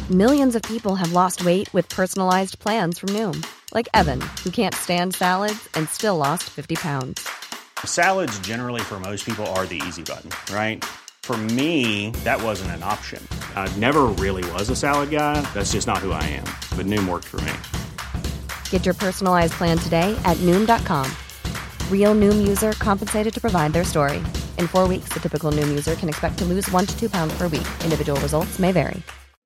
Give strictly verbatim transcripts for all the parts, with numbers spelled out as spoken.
Millions of people have lost weight with personalized plans from Noom. Like Evan, who can't stand salads and still lost fifty pounds. Salads generally for most people are the easy button, right? For me, that wasn't an option. I never really was a salad guy. That's just not who I am. But Noom worked for me. Get your personalized plan today at Noom dot com. Real Noom user compensated to provide their story. In four weeks, the typical Noom user can expect to lose one to two pounds per week. Individual results may vary.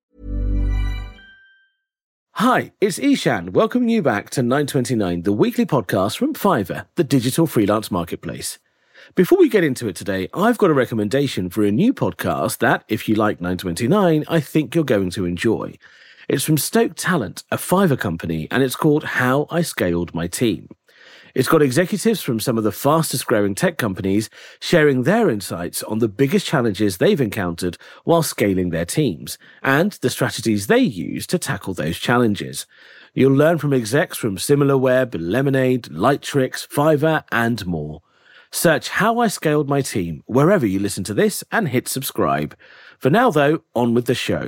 Hi, it's Ishan, welcoming you back to nine twenty-nine, the weekly podcast from Fiverr, the digital freelance marketplace. Before we get into it today, I've got a recommendation for a new podcast that, if you like nine twenty-nine, I think you're going to enjoy. It's from Stoke Talent, a Fiverr company, and it's called How I Scaled My Team. It's got executives from some of the fastest growing tech companies sharing their insights on the biggest challenges they've encountered while scaling their teams and the strategies they use to tackle those challenges. You'll learn from execs from SimilarWeb, Lemonade, Lightricks, Fiverr, and more. Search How I Scaled My Team wherever you listen to this and hit subscribe. For now, though, on with the show.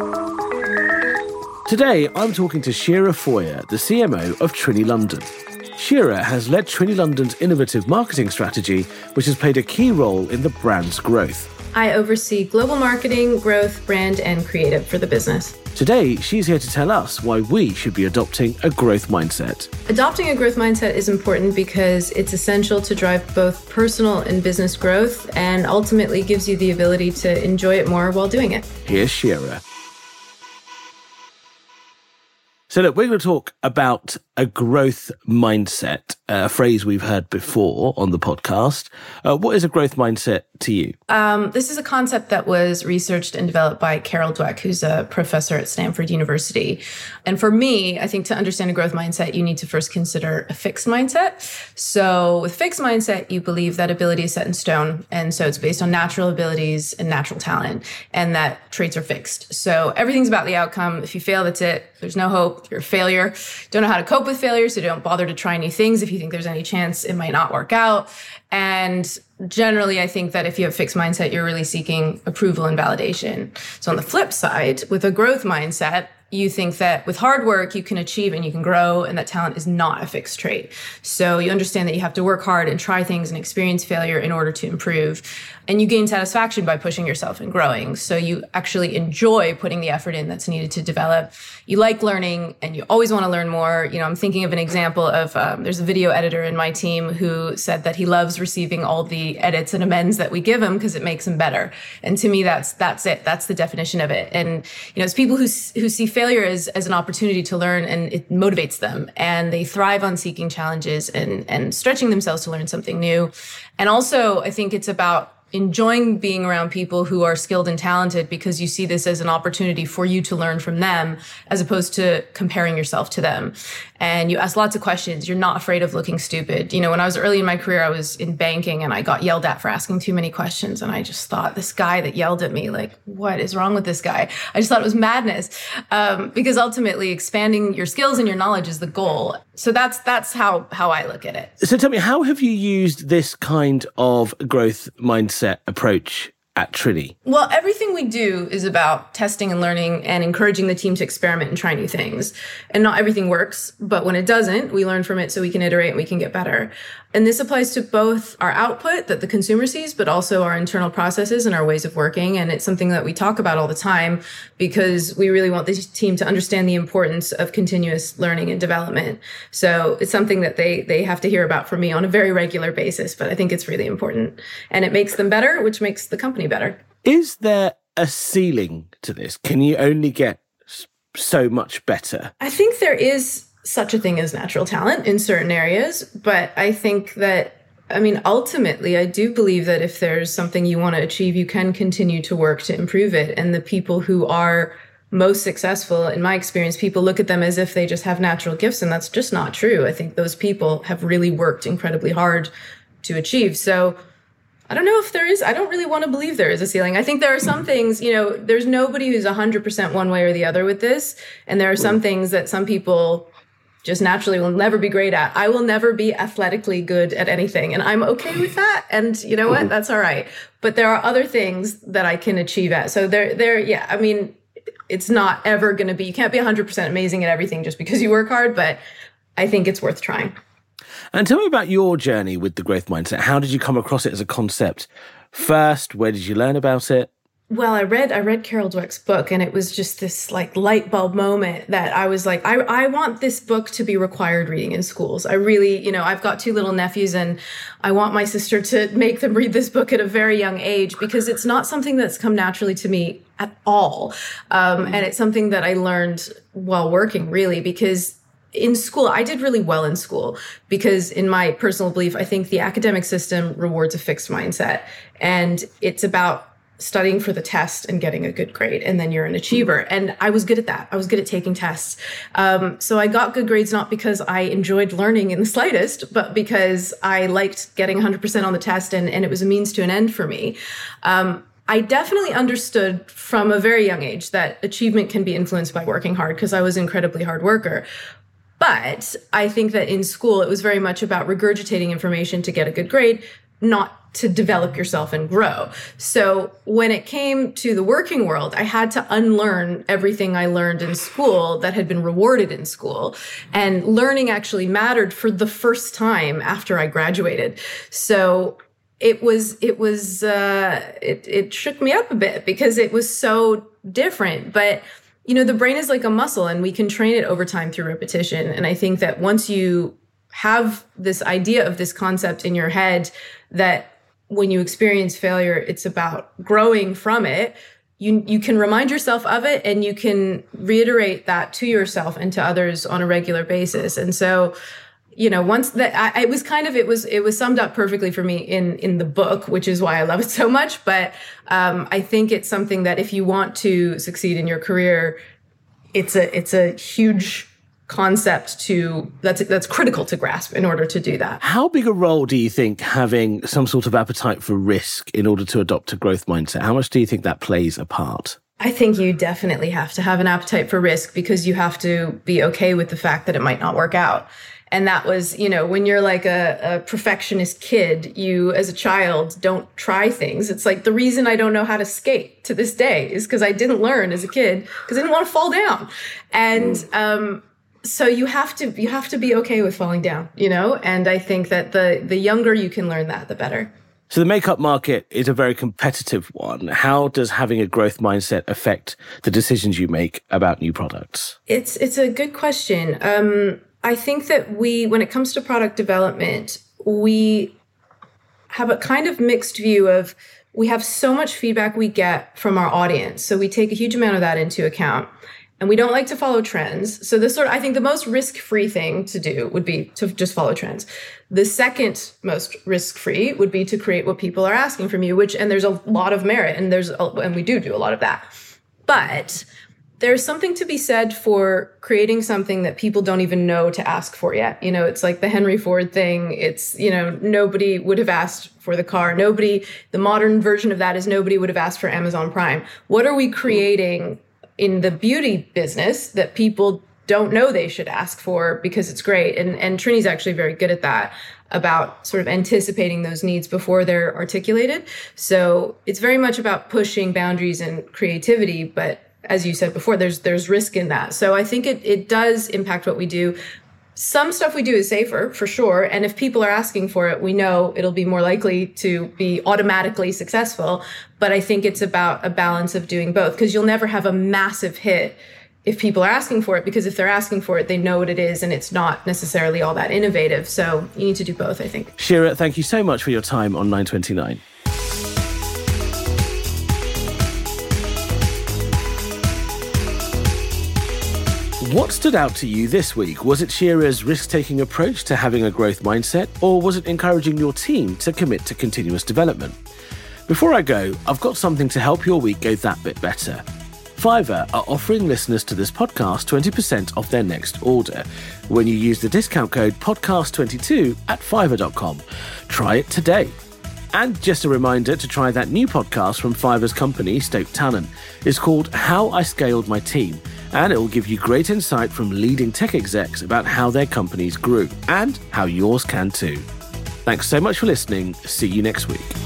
Today, I'm talking to Shira Foyer, the C M O of Trinny London. Shira has led Trinny London's innovative marketing strategy, which has played a key role in the brand's growth. I oversee global marketing, growth, brand, and creative for the business. Today, she's here to tell us why we should be adopting a growth mindset. Adopting a growth mindset is important because it's essential to drive both personal and business growth and ultimately gives you the ability to enjoy it more while doing it. Here's Shira. So look, we're going to talk about a growth mindset, a phrase we've heard before on the podcast. Uh, what is a growth mindset to you? Um, this is a concept that was researched and developed by Carol Dweck, who's a professor at Stanford University. And for me, I think to understand a growth mindset, you need to first consider a fixed mindset. So with fixed mindset, you believe that ability is set in stone. And so it's based on natural abilities and natural talent, and that traits are fixed. So everything's about the outcome. If you fail, that's it. There's no hope. You're a failure. Don't know how to cope with failure, so don't bother to try new things if you think there's any chance it might not work out. And generally, I think that if you have a fixed mindset, you're really seeking approval and validation. So on the flip side, with a growth mindset, you think that with hard work, you can achieve and you can grow, and that talent is not a fixed trait. So you understand that you have to work hard and try things and experience failure in order to improve. And you gain satisfaction by pushing yourself and growing. So you actually enjoy putting the effort in that's needed to develop. You like learning and you always want to learn more. You know, I'm thinking of an example of, um, there's a video editor in my team who said that he loves receiving all the edits and amends that we give him because it makes him better. And to me, that's, that's it. That's the definition of it. And, you know, it's people who, who see failure as, as an opportunity to learn, and it motivates them, and they thrive on seeking challenges and, and stretching themselves to learn something new. And also, I think it's about enjoying being around people who are skilled and talented because you see this as an opportunity for you to learn from them as opposed to comparing yourself to them. And you ask lots of questions. You're not afraid of looking stupid. You know, when I was early in my career, I was in banking and I got yelled at for asking too many questions. And I just thought, this guy that yelled at me, like, what is wrong with this guy? I just thought it was madness. Um, because ultimately expanding your skills and your knowledge is the goal. So that's that's how, how I look at it. So tell me, how have you used this kind of growth mindset approach at Trinny? Well, everything we do is about testing and learning and encouraging the team to experiment and try new things. And not everything works, but when it doesn't, we learn from it so we can iterate and we can get better. And this applies to both our output that the consumer sees, but also our internal processes and our ways of working. And it's something that we talk about all the time because we really want this team to understand the importance of continuous learning and development. So it's something that they they have to hear about from me on a very regular basis, but I think it's really important. And it makes them better, which makes the company better. Is there a ceiling to this? Can you only get so much better? I think there is such a thing as natural talent in certain areas, but I think that, I mean, ultimately, I do believe that if there's something you want to achieve, you can continue to work to improve it. And the people who are most successful, in my experience, people look at them as if they just have natural gifts, and that's just not true. I think those people have really worked incredibly hard to achieve. So I don't know if there is, I don't really want to believe there is a ceiling. I think there are some things, you know, there's nobody who's one hundred percent one way or the other with this. And there are some things that some people just naturally will never be great at. I will never be athletically good at anything. And I'm okay with that. And you know what? That's all right. But there are other things that I can achieve at. So there, there, yeah, I mean, it's not ever going to be, you can't be one hundred percent amazing at everything just because you work hard, but I think it's worth trying. And tell me about your journey with the growth mindset. How did you come across it as a concept first? Where did you learn about it? Well, I read I read Carol Dweck's book, and it was just this like light bulb moment that I was like, I, I want this book to be required reading in schools. I really, you know, I've got two little nephews, and I want my sister to make them read this book at a very young age, because it's not something that's come naturally to me at all. Um, and it's something that I learned while working, really, because in school, I did really well in school because, in my personal belief, I think the academic system rewards a fixed mindset, and it's about studying for the test and getting a good grade, and then you're an achiever. And I was good at that. I was good at taking tests. Um, so I got good grades not because I enjoyed learning in the slightest, but because I liked getting one hundred percent on the test, and, and it was a means to an end for me. Um, I definitely understood from a very young age that achievement can be influenced by working hard, because I was an incredibly hard worker. But I think that in school, it was very much about regurgitating information to get a good grade, not to develop yourself and grow. So when it came to the working world, I had to unlearn everything I learned in school that had been rewarded in school. And learning actually mattered for the first time after I graduated. So it was, it was, uh, it, it shook me up a bit because it was so different. But you know, the brain is like a muscle, and we can train it over time through repetition. And I think that once you have this idea of this concept in your head, that when you experience failure, it's about growing from it, you you can remind yourself of it, and you can reiterate that to yourself and to others on a regular basis. And so, you know, once that, I, it was kind of, it was, it was summed up perfectly for me in, in the book, which is why I love it so much. But um, I think it's something that if you want to succeed in your career, it's a, it's a huge concept to, that's, that's critical to grasp in order to do that. How big a role do you think having some sort of appetite for risk in order to adopt a growth mindset, how much do you think that plays a part? I think you definitely have to have an appetite for risk, because you have to be okay with the fact that it might not work out. And that was, you know, when you're like a, a perfectionist kid, you as a child don't try things. It's like the reason I don't know how to skate to this day is because I didn't learn as a kid because I didn't want to fall down. And um, so you have to you have to be okay with falling down, you know. And I think that the the younger you can learn that, the better. So the makeup market is a very competitive one. How does having a growth mindset affect the decisions you make about new products? It's it's a good question. Um, I think that we, when it comes to product development, we have a kind of mixed view of, we have so much feedback we get from our audience. So we take a huge amount of that into account. And we don't like to follow trends. So this sort of, I think the most risk-free thing to do would be to just follow trends. The second most risk-free would be to create what people are asking from you, which, and there's a lot of merit, and there's, a, and we do do a lot of that. But there's something to be said for creating something that people don't even know to ask for yet. You know, it's like the Henry Ford thing. It's, you know, nobody would have asked for the car. Nobody, the modern version of that is nobody would have asked for Amazon Prime. What are we creating in the beauty business that people don't know they should ask for because it's great? And, and Trini's actually very good at that, about sort of anticipating those needs before they're articulated. So it's very much about pushing boundaries and creativity, but as you said before, there's there's risk in that. So I think it it does impact what we do. Some stuff we do is safer, for sure. And if people are asking for it, we know it'll be more likely to be automatically successful. But I think it's about a balance of doing both, because you'll never have a massive hit if people are asking for it, because if they're asking for it, they know what it is, and it's not necessarily all that innovative. So you need to do both, I think. Shira, thank you so much for your time on nine twenty-nine. What stood out to you this week? Was it Shira's risk-taking approach to having a growth mindset, or was it encouraging your team to commit to continuous development? Before I go, I've got something to help your week go that bit better. Fiverr are offering listeners to this podcast twenty percent off their next order when you use the discount code podcast twenty-two at fiverr dot com. Try it today. And just a reminder to try that new podcast from Fiverr's company, Stoke Talent. It's called How I Scaled My Team, and it will give you great insight from leading tech execs about how their companies grew and how yours can too. Thanks so much for listening. See you next week.